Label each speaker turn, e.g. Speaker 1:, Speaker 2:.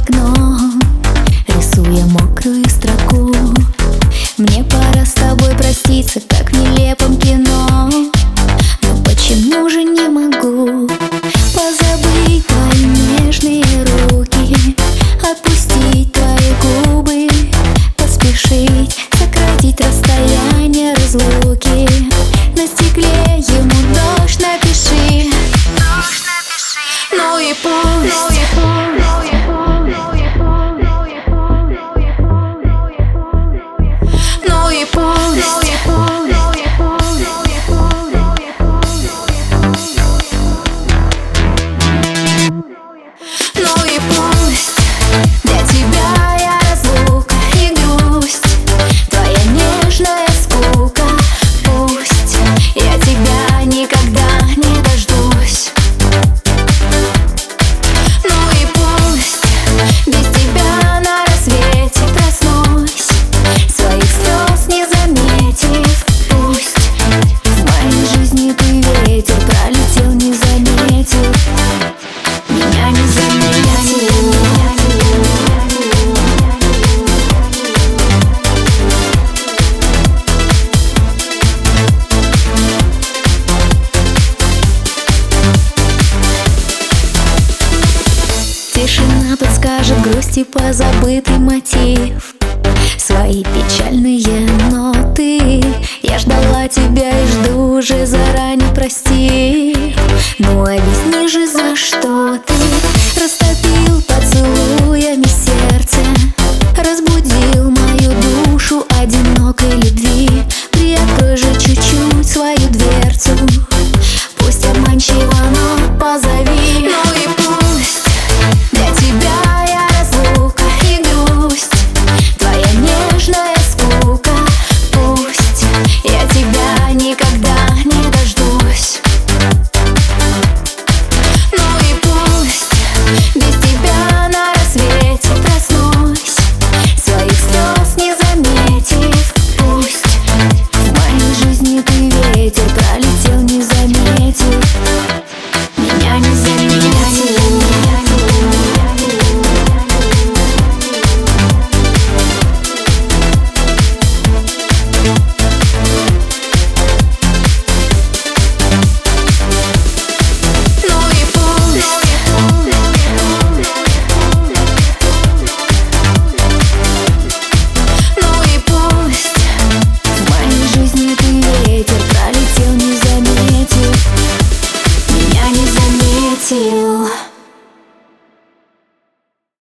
Speaker 1: окном, рисуя мокрую строку. Мне пора с тобой проститься, как в нелепом кино. Но почему же не могу позабыть твои нежные руки, отпустить твои губы, поспешить сократить расстояние разлуки. На стекле ему дождь напиши. Ну и пусть. Ну и пусть. Ну и пусть. Для тебя я разлука и грусть, твоя нежная скука. Пусть я тебя никогда не дождусь. Ну и пусть без тебя на рассвете проснусь, своих слез не заметив. Пусть в моей жизни ты ветер, пролетел, не заметил. Меня не заметил. Тишина подскажет грусти позабытый мотив, свои печальные ноты. Я ждала тебя и жду уже заранее, прости. Ну объясни же, за что ты